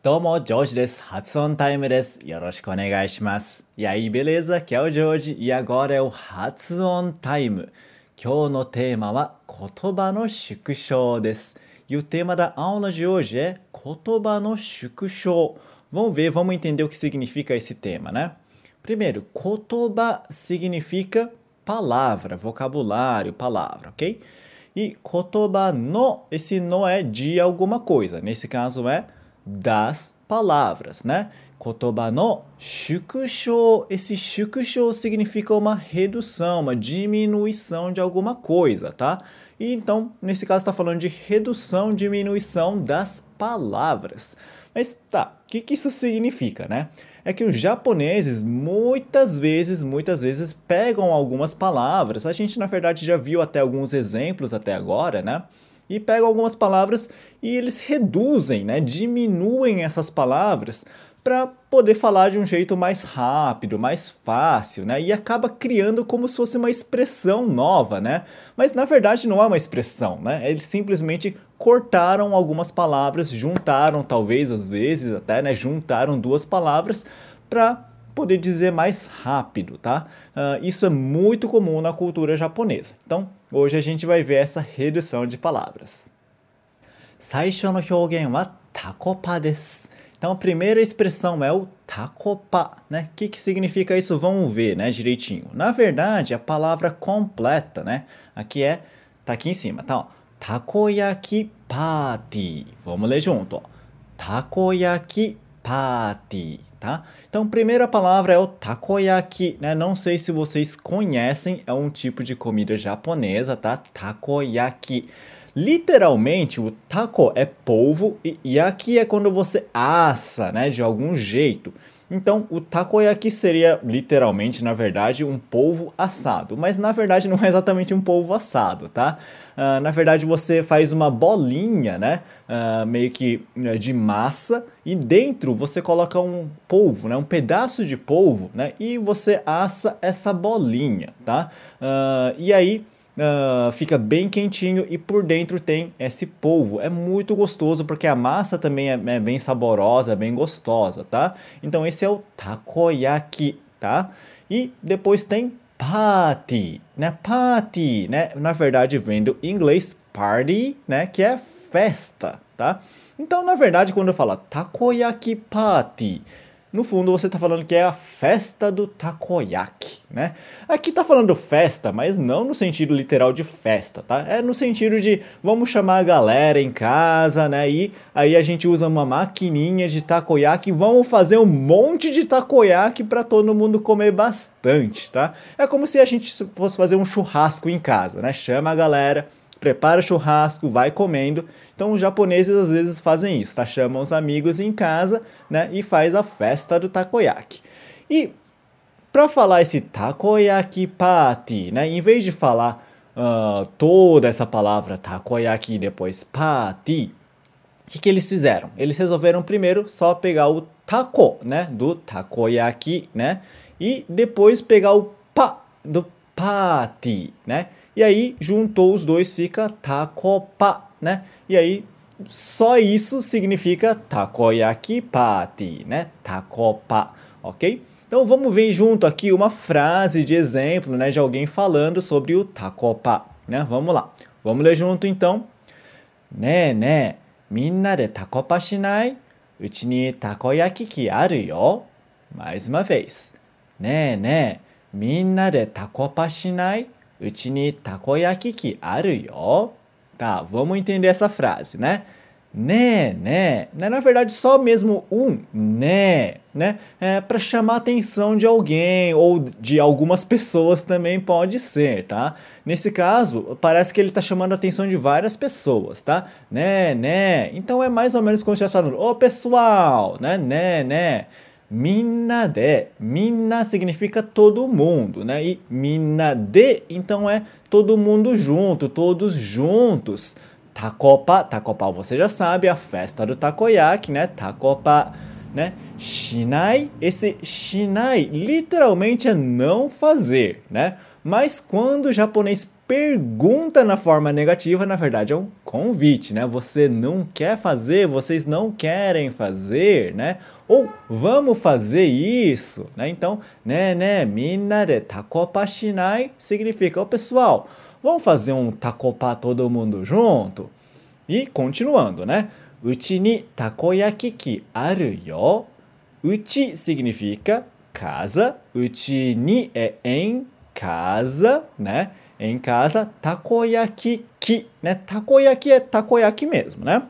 どうも、ジョージです。発音タイムです。よろしくお願いします。E aí, beleza? Aqui é o George e agora é o 発音タイム。今日のテーマは言葉の縮小です。E o tema da aula de hoje é 言葉の縮小. Vamos ver, vamos entender o que significa esse tema, né? Primeiro, 言葉 significa palavra, vocabulário, palavra, ok? E 言葉の, esse no é de alguma coisa. Nesse caso é das palavras, né? 言葉の縮小. Esse 縮小 significa uma redução, uma diminuição de alguma coisa, tá? E então, nesse caso, está falando de redução, diminuição das palavras. Mas tá, o que isso significa, né? É que os japoneses muitas vezes pegam algumas palavras. A gente, na verdade, já viu até alguns exemplos até agora, né? E pegam algumas palavras e eles reduzem, né? Diminuem essas palavras para poder falar de um jeito mais rápido, mais fácil, né? E acaba criando como se fosse uma expressão nova, né? Mas na verdade não é uma expressão, né? Eles simplesmente cortaram algumas palavras, juntaram talvez às vezes até, né? Juntaram duas palavras para poder dizer mais rápido, tá? Isso é muito comum na cultura japonesa. Então, hoje a gente vai ver essa redução de palavras. 最初の表現はタコパです。Então, a primeira expressão é o takopa, né? O que significa isso? Vamos ver, né, direitinho. Na verdade, a palavra completa, né? Aqui tá aqui em cima, tá? Ó. Takoyaki party. Vamos ler junto, ó. Takoyaki party, tá? Então, a primeira palavra é o takoyaki, né? Não sei se vocês conhecem, é um tipo de comida japonesa, tá? Takoyaki. Literalmente, o taco é polvo e yaki é quando você assa, né, de algum jeito. Então, o takoyaki seria literalmente, na verdade, um polvo assado. Mas, na verdade, não é exatamente um polvo assado, tá? Na verdade, você faz uma bolinha, né, meio que de massa. E dentro você coloca um polvo, né, um pedaço de polvo, né, e você assa essa bolinha, tá? E aí fica bem quentinho e por dentro tem esse polvo. É muito gostoso porque a massa também é bem saborosa, bem gostosa, tá? Então esse é o takoyaki, tá? E depois tem party, né? Party, né? Na verdade vem do inglês party, né? Que é festa, tá? Então na verdade quando eu falo takoyaki party, no fundo você está falando que é a festa do takoyaki, né? Aqui está falando festa, mas não no sentido literal de festa, tá? É no sentido de vamos chamar a galera em casa, né? E aí a gente usa uma maquininha de takoyaki e vamos fazer um monte de takoyaki para todo mundo comer bastante, tá? É como se a gente fosse fazer um churrasco em casa, né? Chama a galera, prepara o churrasco, vai comendo. Então os japoneses às vezes fazem isso, tá? Chamam os amigos em casa, né? E faz a festa do takoyaki. E para falar esse takoyaki party, né? Em vez de falar toda essa palavra takoyaki e depois party, o que eles fizeram? Eles resolveram primeiro só pegar o taco, né? Do takoyaki, né? E depois pegar o pa do party, né? E aí, juntou os dois, fica takopa, né? E aí, só isso significa takoyaki party, né? Takopa, ok? Então, vamos ver junto aqui uma frase de exemplo, né? De alguém falando sobre o takopa, né? Vamos lá. Vamos ler junto, então. ねえねえ、みんなでタコパしない？うちにたこ焼き器あるよ。Mais uma vez. ねえねえ、みんなでタコパしない？うちにたこ焼き器あるよ. Tá, vamos entender essa frase, né? Né? Na verdade, só mesmo um né? É para chamar a atenção de alguém ou de algumas pessoas também pode ser, tá? Nesse caso, parece que ele tá chamando a atenção de várias pessoas, tá? Né? Então é mais ou menos como se estivesse falando, ô pessoal, né? Minna de, minna significa todo mundo, né? E minna de, então é todo mundo junto, todos juntos. Takopa você já sabe, a festa do takoyaki, né? Takopa, né? Shinai, esse shinai literalmente é não fazer, né? Mas quando o japonês pergunta na forma negativa, na verdade é um convite, né? Você não quer fazer, vocês não querem fazer, né? Ou vamos fazer isso, né? Então, né, minna de takopa shinai significa, pessoal, vamos fazer um takopa todo mundo junto? E continuando, né? Uchi ni takoyaki ki aru yo. Uchi significa casa, uchi ni é em casa, né? Em casa, takoyaki ki, né? Takoyaki é takoyaki mesmo, né?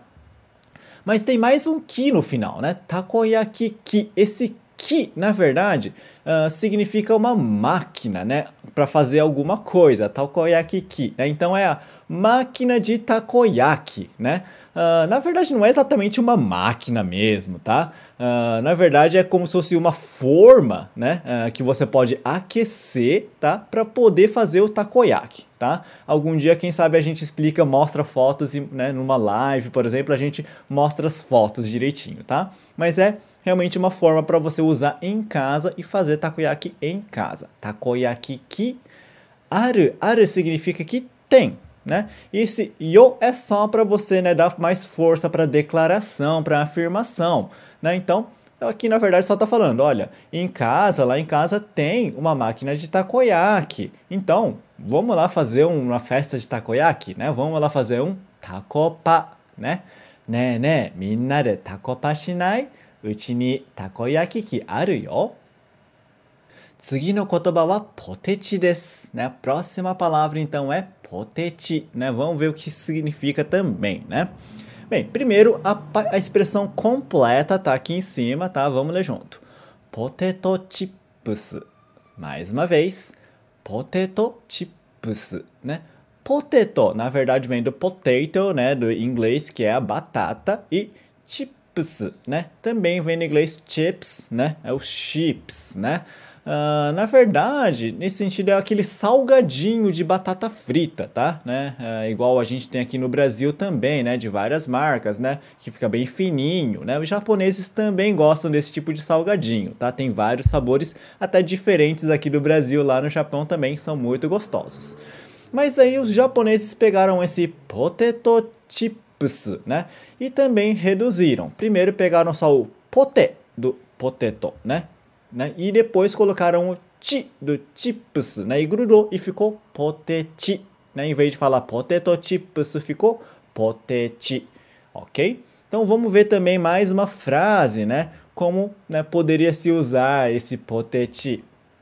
Mas tem mais um ki no final, né? Takoyaki ki. Esse ki, na verdade, significa uma máquina, né? Para fazer alguma coisa. Takoyaki ki, né? Então é a máquina de takoyaki, né? Na verdade, não é exatamente uma máquina mesmo, tá? Na verdade, é como se fosse uma forma, né? Que você pode aquecer, tá? Para poder fazer o takoyaki, tá? Algum dia, quem sabe, a gente explica, mostra fotos, né? Numa live, por exemplo, a gente mostra as fotos direitinho, tá? Mas é realmente uma forma para você usar em casa e fazer takoyaki em casa. Takoyaki ki aru. Aru significa que tem, né? E esse yo é só para você, né, dar mais força para declaração, para afirmação, né? Então, aqui na verdade só tá falando, olha, lá em casa tem uma máquina de takoyaki. Então, vamos lá fazer uma festa de takoyaki, né? Vamos lá fazer um takopa, né? Né, minna de takopa shinai? Uchi ni takoyaki ki aru yo. 次の言葉はポテチです、né? A próxima palavra então é poteti, né? Vamos ver o que isso significa também, né? Bem, primeiro a expressão completa tá aqui em cima, tá? Vamos ler junto. Potato chips. Mais uma vez. Potato chips, né? Potato, na verdade, vem do potato, né? Do inglês, que é a batata. E chips, né? Também vem do inglês chips, né? É o chips, né? Na verdade, nesse sentido é aquele salgadinho de batata frita, tá? Né? Igual a gente tem aqui no Brasil também, né? De várias marcas, né? Que fica bem fininho, né? Os japoneses também gostam desse tipo de salgadinho, tá? Tem vários sabores até diferentes aqui do Brasil, lá no Japão também são muito gostosos. Mas aí os japoneses pegaram esse potato chips, né? E também reduziram. Primeiro pegaram só o pote do potato, né? E depois colocaram o chi do chips, né? E grudou e ficou poteti, né? Em vez de falar potato chips, ficou poteti, ok? Então vamos ver também mais uma frase, né? Como, né, poderia se usar esse poteti.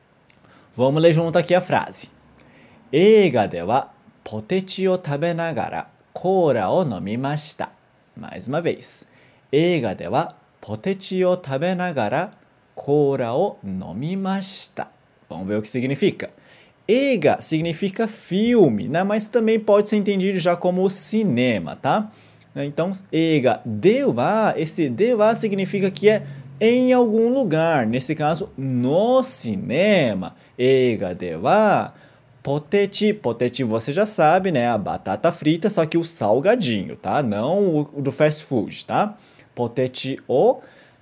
Vamos ler junto aqui a frase. 映画ではポテチを食べながらコーラを飲みました。Mais uma vez. 映画ではポテチを食べながらcola o nomimashita. Vamos ver o que significa. Eiga significa filme, né? Mas também pode ser entendido já como cinema, tá? Então, eiga dewa, esse dewa significa que é em algum lugar. Nesse caso, no cinema. Eiga dewa poteti. Poteti você já sabe, né? A batata frita, só que o salgadinho, tá? Não o do fast food, tá? Poteti o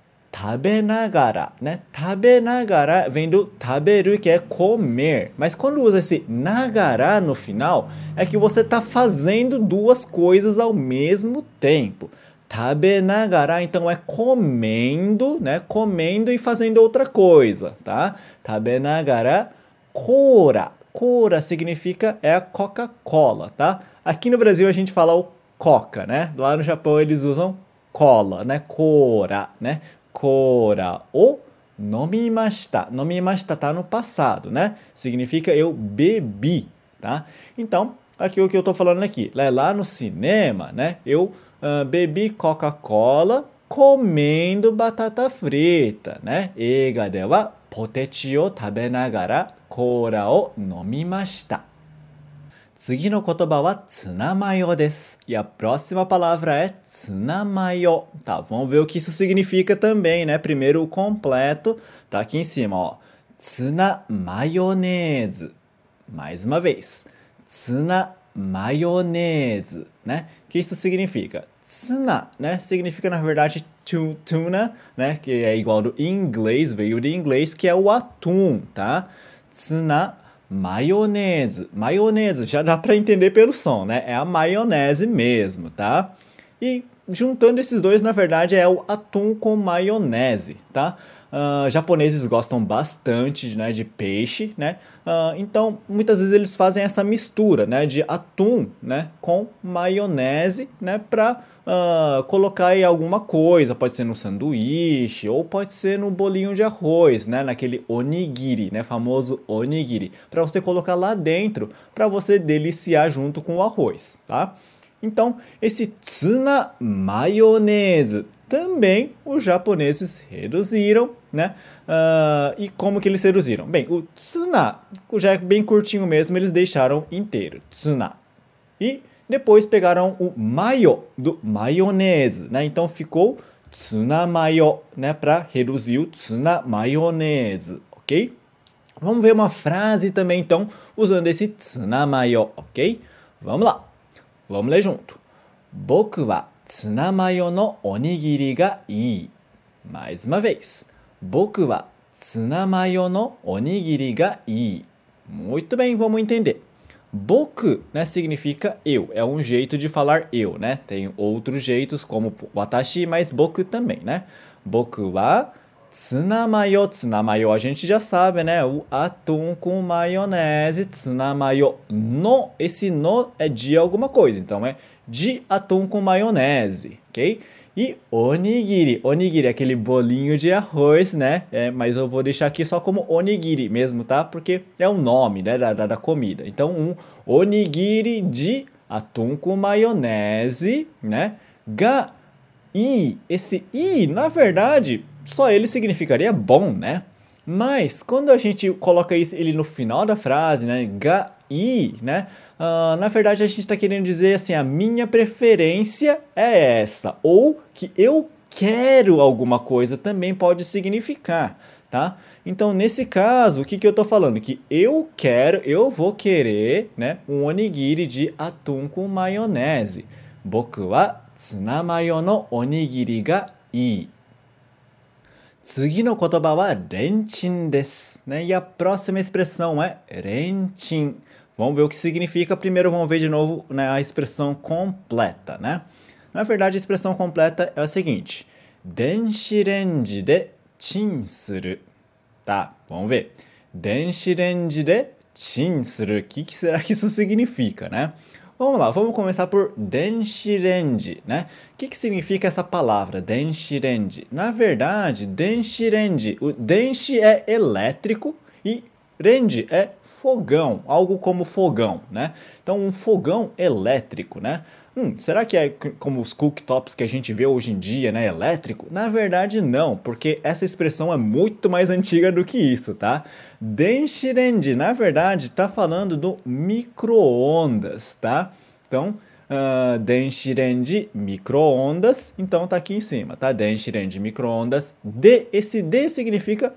tabenagara, né? Tabenagara vem do taberu, que é comer. Mas quando usa esse nagara no final, é que você está fazendo duas coisas ao mesmo tempo. Tabenagara, então, é comendo, né? Comendo e fazendo outra coisa, tá? Tabenagara cola. Cola significa é a Coca-Cola, tá? Aqui no Brasil a gente fala o Coca, né? Lá no Japão eles usam cola, né? Cola, né? Cola o nomimashita. Nomimashita tá no passado, né? Significa eu bebi, tá? Então, aqui o que eu tô falando aqui, lá no cinema, né? Eu bebi Coca-Cola comendo batata frita, né? Eiga de wa potechi o tabenagara cola o nomimashita. 次の言葉はツナマヨです。E a próxima palavra é ツナマヨ. Tá, vamos ver o que isso significa também, né? Primeiro o completo, tá aqui em cima, ó. ツナマヨネーズ. Mais uma vez. ツナマヨネーズ, né? O que isso significa? ツナ, né? Significa, na verdade, tuna, né? Que é igual do inglês, veio de inglês, que é o atum, tá? ツナ maionese. Maionese, já dá para entender pelo som, né? É a maionese mesmo, tá? E juntando esses dois, na verdade, é o atum com maionese, tá? Japoneses gostam bastante, né, de peixe, né? Então, muitas vezes eles fazem essa mistura, né, de atum, né, com maionese, né, para colocar em alguma coisa, pode ser no sanduíche ou pode ser no bolinho de arroz, né, naquele onigiri, né, famoso onigiri, para você colocar lá dentro, para você deliciar junto com o arroz, tá? Então, esse tsuna maionese também os japoneses reduziram, né? E como que eles reduziram? Bem, o tsuna, já é bem curtinho mesmo, eles deixaram inteiro, tsuna. E depois pegaram o mayo, do maionese, né? Então ficou tsuna mayo, né? Para reduzir o tsuna maionese, ok? Vamos ver uma frase também, então, usando esse tsuna mayo, ok? Vamos lá. Vamos ler junto. Boku wa tsuna mayo no onigiri ga ii. Mais uma vez. Boku wa tsuna mayo no onigiri ga ii. Muito bem, vamos entender. Boku, né, significa eu. É um jeito de falar eu, né? Tem outros jeitos como watashi, mas boku também, né? Boku wa tsunamayo. Tsunamayo a gente já sabe, né? O atum com maionese. Tsunamayo no. Esse no é de alguma coisa. Então é de atum com maionese, ok? E onigiri. Onigiri é aquele bolinho de arroz, né? Mas eu vou deixar aqui só como onigiri mesmo, tá? Porque é o nome, né, da comida. Então, um onigiri de atum com maionese, né? Ga i. Esse i, na verdade, só ele significaria bom, né? Mas quando a gente coloca ele no final da frase, né? Ga i, né? Na verdade a gente está querendo dizer assim, a minha preferência é essa. Ou que eu quero alguma coisa também pode significar, tá? Então nesse caso, o que eu estou falando? Que eu vou querer, né? Um onigiri de atum com maionese. Boku wa tsunamayo no onigiri ga ii. 次の言葉はレンチンです、né? E a próxima expressão é レンチン. Vamos ver o que significa. Primeiro vamos ver de novo, né, a expressão completa, né? Na verdade, a expressão completa é a seguinte: 電子レンジでチンする. Tá, vamos ver. 電子レンジでチンする. O que será que isso significa, né? Vamos lá, vamos começar por Denshirenji, né? O que significa essa palavra, Denshirenji? Na verdade, Denshirenji, o Denshi é elétrico e Renji é fogão, algo como fogão, né? Então, um fogão elétrico, né? Será que é como os cooktops que a gente vê hoje em dia, né? Elétrico? Na verdade, não, porque essa expressão é muito mais antiga do que isso, tá? Denshirenji, na verdade, está falando do micro-ondas, tá? Então, Denshirenji, micro-ondas, então tá aqui em cima, tá? Denshirenji, micro-ondas. Esse D significa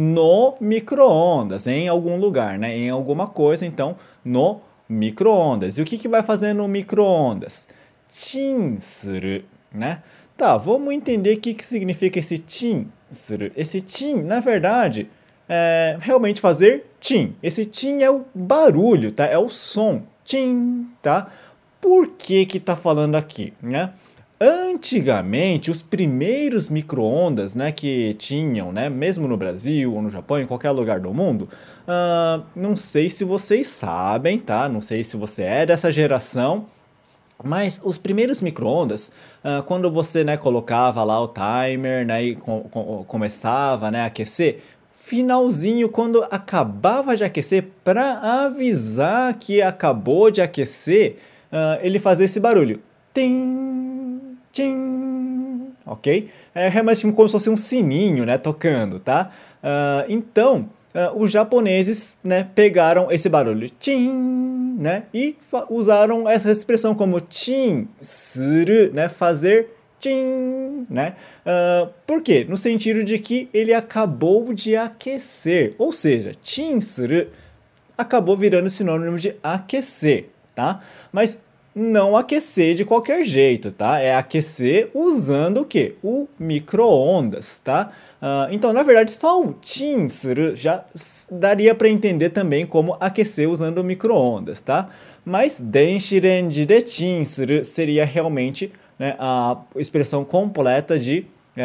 no micro-ondas, em algum lugar, né? Em alguma coisa, então, no micro-ondas. E o que vai fazer no micro-ondas? Chin suru, né? Tá, vamos entender o que significa esse chin suru. Esse chin, na verdade, é realmente fazer chin. Esse chin é o barulho, tá? É o som. Chin, tá? Por que tá falando aqui, né? Antigamente, os primeiros micro-ondas, né, que tinham, né, mesmo no Brasil ou no Japão, em qualquer lugar do mundo, não sei se vocês sabem, tá? Não sei se você é dessa geração, mas os primeiros micro-ondas, quando você, né, colocava lá o timer, né, e começava, né, a aquecer, finalzinho, quando acabava de aquecer, para avisar que acabou de aquecer, ele fazia esse barulho. Tim, tim, ok? É realmente como se fosse um sininho, né, tocando, tá? Então, os japoneses, né, pegaram esse barulho, tim, né, e usaram essa expressão como chin suru, né, fazer tim, né? Por quê? No sentido de que ele acabou de aquecer, ou seja, chin suru acabou virando sinônimo de aquecer, tá? Mas não aquecer de qualquer jeito, tá? É aquecer usando o quê? O micro-ondas, tá? Então, na verdade, só o chinsuru já daria para entender também como aquecer usando o micro-ondas, tá? Mas denshirenji de chinsuru seria realmente, né, a expressão completa de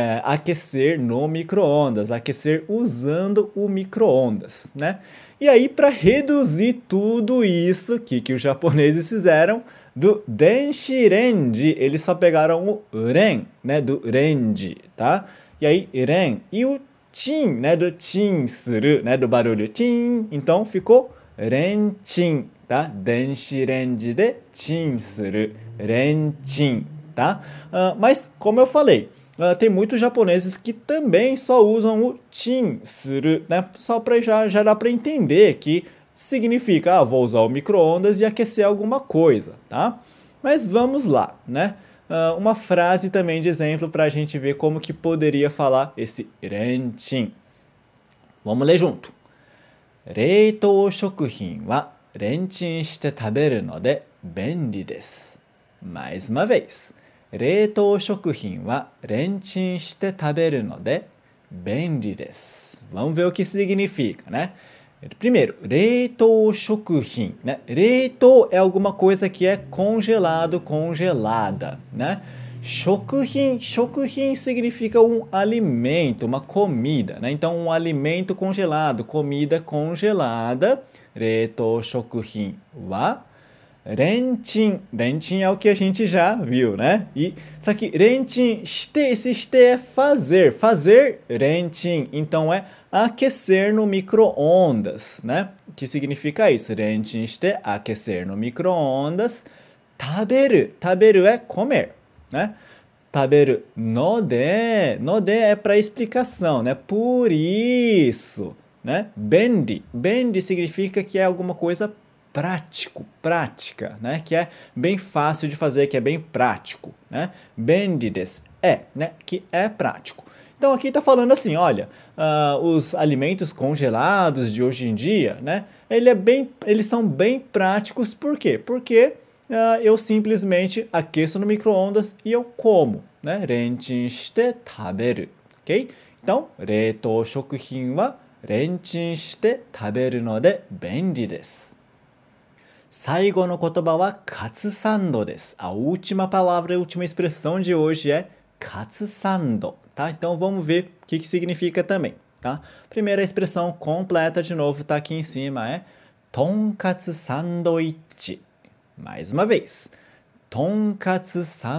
aquecer no micro-ondas, aquecer usando o micro-ondas, né? E aí, para reduzir tudo isso, que os japoneses fizeram, do denshirenji, eles só pegaram o ren, né, do renji, tá? E aí, ren, e o chin, né, do chinsuru, né, do barulho chin, então ficou renchin, tá? Denshirenji de chinsuru, renchin, tá? Mas, como eu falei, tem muitos japoneses que também só usam o chinsuru, né? Só para já dá para entender que significa, vou usar o micro-ondas e aquecer alguma coisa, tá? Mas vamos lá, né? Uma frase também de exemplo para a gente ver como que poderia falar esse renchin. Vamos ler junto. 冷凍食品はレンチンして食べるので便利です。Mais uma vez. 冷凍食品はレンチンして食べるので便利です。Vamos ver o que significa, né? Primeiro, 冷凍食品, né? 冷凍é alguma coisa que é congelado, congelada, né? 食品significa um alimento, uma comida, né? Então, um alimento congelado, comida congelada. 冷凍食品はレンチンé o que a gente já viu, né? Só que レンチンして, esseして é fazer レンチン, então é aquecer no micro-ondas, né? Que significa isso? レンチンして aquecer no micro-ondas. 食べるé comer, né? 食べるのでé para explicação, né? Por isso, né? Bendi significa que é alguma coisa prática, né? Que é bem fácil de fazer, que é bem prático, né? Bendi desu né? Que é prático. Então aqui está falando assim, olha, os alimentos congelados de hoje em dia, né? Eles são bem práticos, por quê? Porque eu simplesmente aqueço no micro-ondas e eu como, né? Renchin shite taberu, ok? Então, 冷凍食品はレンチンして食べるので便利です。最後の言葉はカツサンドです。A última palavra, a última expressão de hoje é katsusando, tá? Então vamos ver o que significa também, tá? Primeira expressão completa de novo tá aqui em cima, é tonkatsu sanduíche. Mais uma vez, tonkatsu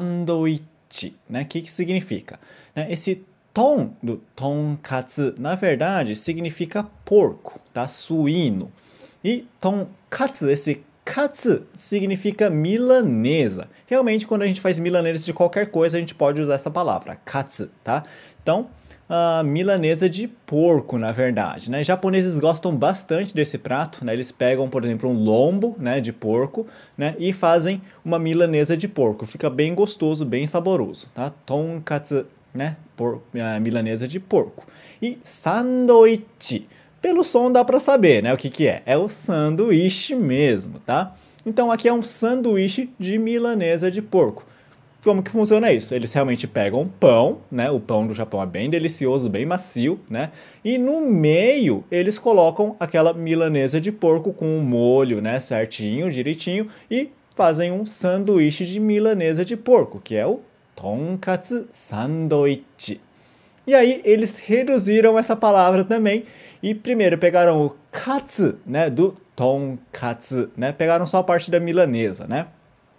sanduíche, né? O que significa? Esse ton do tonkatsu, na verdade, significa porco, tá? Suíno. E tonkatsu, esse katsu significa milanesa. Realmente, quando a gente faz milanesa de qualquer coisa, a gente pode usar essa palavra, katsu, tá? Então, milanesa de porco, na verdade, né? Japoneses gostam bastante desse prato, né? Eles pegam, por exemplo, um lombo, né, de porco, né, e fazem uma milanesa de porco. Fica bem gostoso, bem saboroso, tá? Tonkatsu, né? Milanesa de porco. E sanduíche. Pelo som dá para saber, né, o que é. É o sanduíche mesmo, tá? Então aqui é um sanduíche de milanesa de porco. Como que funciona isso? Eles realmente pegam pão, né? O pão do Japão é bem delicioso, bem macio, né? E no meio eles colocam aquela milanesa de porco com um molho, né, certinho, direitinho, e fazem um sanduíche de milanesa de porco, que é o tonkatsu sanduíche. E aí eles reduziram essa palavra também e primeiro pegaram o katsu, né, do tonkatsu, né? Pegaram só a parte da milanesa, né?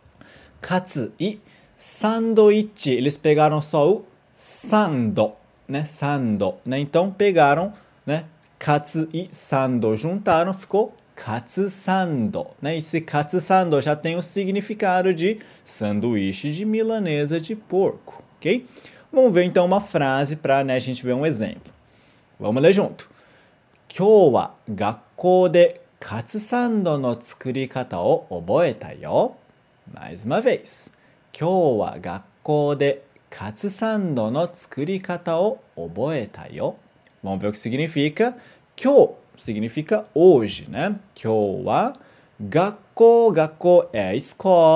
Katsu e sanduíche, eles pegaram só o sando, né? Sando, né? Então pegaram, né, katsu e sando, juntaram, ficou katsusando, né? Esse katsusando já tem o significado de sanduíche de milanesa de porco, ok? Vamos ver então uma frase para, né, a gente ver um exemplo. Vamos ler junto. 今日は学校でカツサンドの作り方を覚えたよ。Mais uma vez. 今日は学校でカツサンドの作り方を覚えたよ。Vamos ver o que significa. 今日 significa hoje, né? 今日は学校é a escola,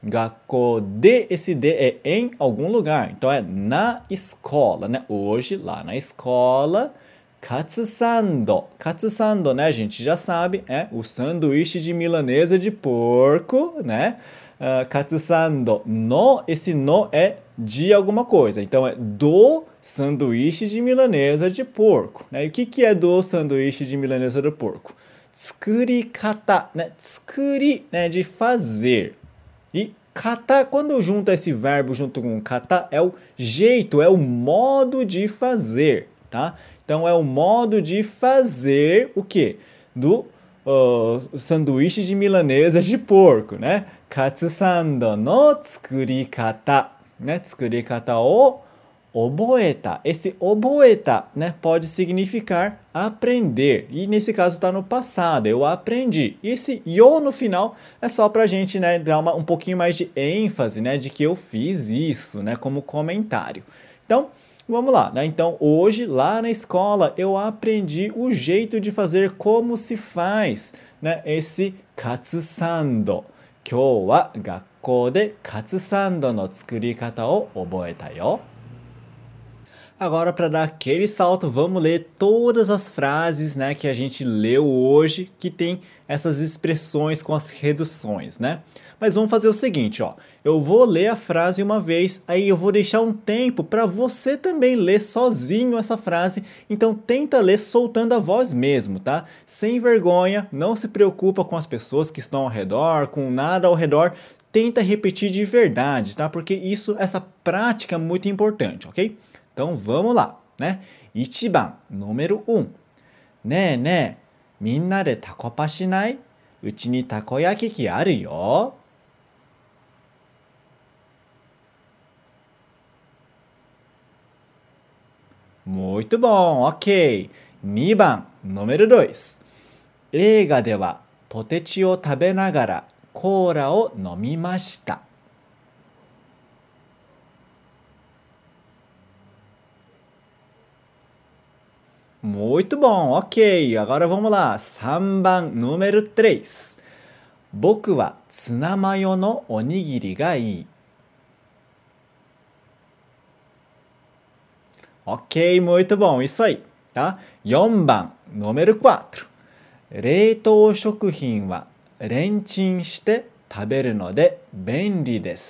Gakko de, esse de é em algum lugar. Então é na escola, né? Hoje, lá na escola. Katsusando. Katsusando, né, a gente já sabe, é o sanduíche de milanesa de porco, né? Katsusando. No, esse no é de alguma coisa. Então é do sanduíche de milanesa de porco. Né? E o que é do sanduíche de milanesa de porco? Tsukurikata, né? Tsukuri, né? De fazer. E kata, quando junta esse verbo junto com kata, é o jeito, é o modo de fazer, tá? Então é o modo de fazer o quê? Do sanduíche de milanesa de porco, né? Katsusando no tsukurikata, né? Tsukurikata o oboeta. Esse oboeta, né, pode significar aprender. E nesse caso está no passado, eu aprendi. E esse yo no final é só pra gente, né, dar um pouquinho mais de ênfase, né, de que eu fiz isso, né, como comentário. Então, vamos lá, né? Então, hoje, lá na escola, eu aprendi o jeito de fazer como se faz, né? Esse katsusando. Kyou wa gakkou de katsusando no tsukurikata o oboeta yo. Agora, para dar aquele salto, vamos ler todas as frases, né, que a gente leu hoje, que tem essas expressões com as reduções, né? Mas vamos fazer o seguinte, ó. Eu vou ler a frase uma vez, aí eu vou deixar um tempo para você também ler sozinho essa frase. Então tenta ler soltando a voz mesmo, tá? Sem vergonha, não se preocupa com as pessoas que estão ao redor, com nada ao redor. Tenta repetir de verdade, tá? Porque essa prática é muito importante, ok? Então vamos lá, né? Ichiban, número 1. Né, né, minna de takopa shinai? Uchi ni takoyaki ki aru yo. Muito bom, ok. 2番、número 2。映画ではポテチを食べながらコーラを飲みました。Muito bom, ok. Agora vamos lá. 3番、número 3。僕はツナマヨのおにぎりがいい。Ok, muito bom. Isso aí, tá? 4番、número 4。冷凍食品はレンチンして食べるので便利です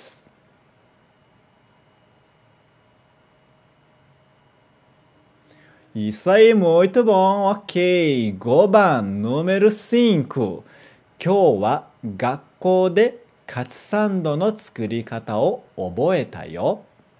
。Isso aí, muito bom. Ok. 5番、número 5。今日は学校でカツサンドの作り方を覚えたよ。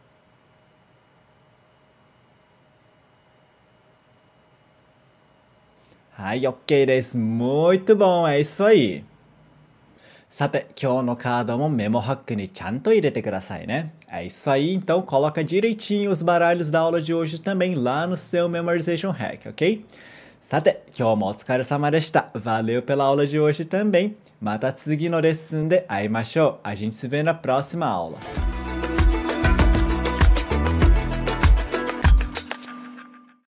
はい、OK です。Muito bom. É isso aí. さて、今日のカードもメモハックにちゃんと入れてくださいね。É isso aí, então coloca direitinho os baralhos da aula de hoje também lá no seu Memorization Hack, ok? さて、今日もお疲れ様でした。Valeu pela aula de hoje também. また次のレッスンで会いましょう。A gente se vê na próxima aula.